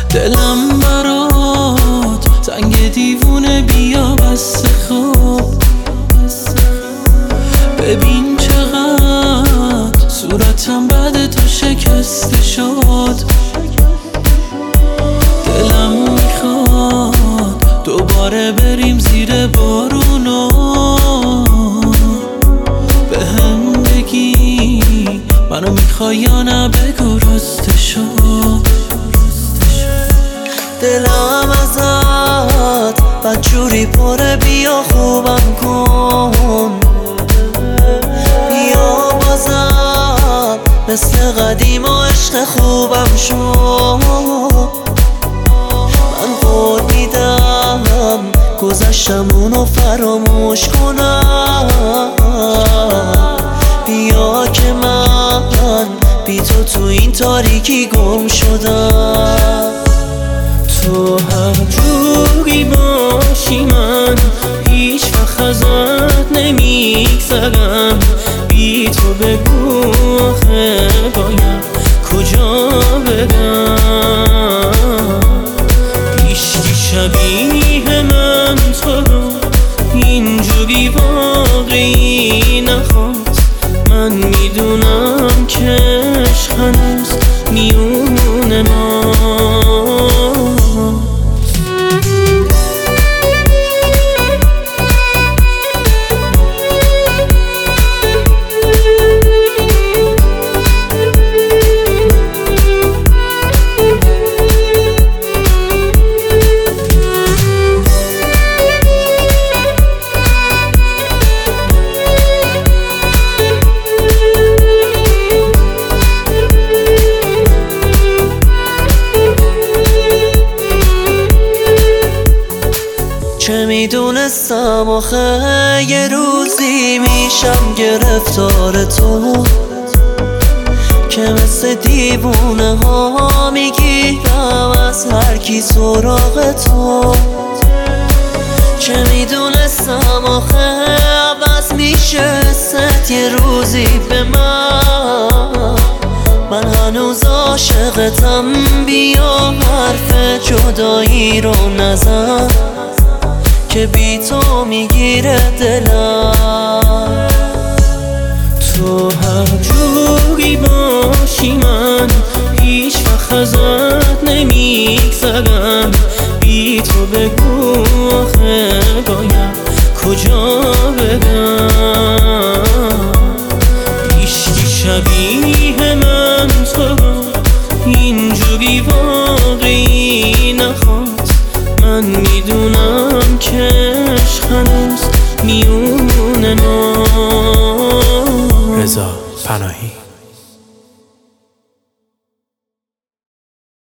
دلم برات تنگ دیوونه، بیا بس خوب ببین چقدر صورتم بعد تو شکسته شد. دلم میخواد دوباره بریم زیر بارونا، بهم بگی منو میخوای یا نه، بگو راسته شد. دلم ازت بدجوری پره، بیا خوبم کن، بیا بازم مثل قدیم و عشق خوبم شو. من قول میدم گذشتمونو فراموش کنم، بیا که من بی تو این تاریکی گم شدم. تو هر جوری باشی من هیچ وقت ازت نمیگذرم، بی تو بگو آخه باید کجا برم. هیچکی شبیه من تو رو اینجوری واقعی نخواد. من میدونم که عشق هنوز میون ما. چه میدونستم آخه یه روزی میشم گرفتار تو، که مثل دیوونه ها میگیرم از هر کی سراغ تو. چه میدونستم آخه عوض میشه ست یه روزی به من هنوز عاشقتم، بیا حرف جدایی رو نزن که بی تو میگیره دلم. تو هر جوری باشی من هیچ وقت ازت نمیگذرم، بی تو بگو آخه باید کجا برم. هیچکی شبیه من تو رو اینجوری واقعی نخواد. من میدونم که عشق هنوز میون ما. رضا پناهی.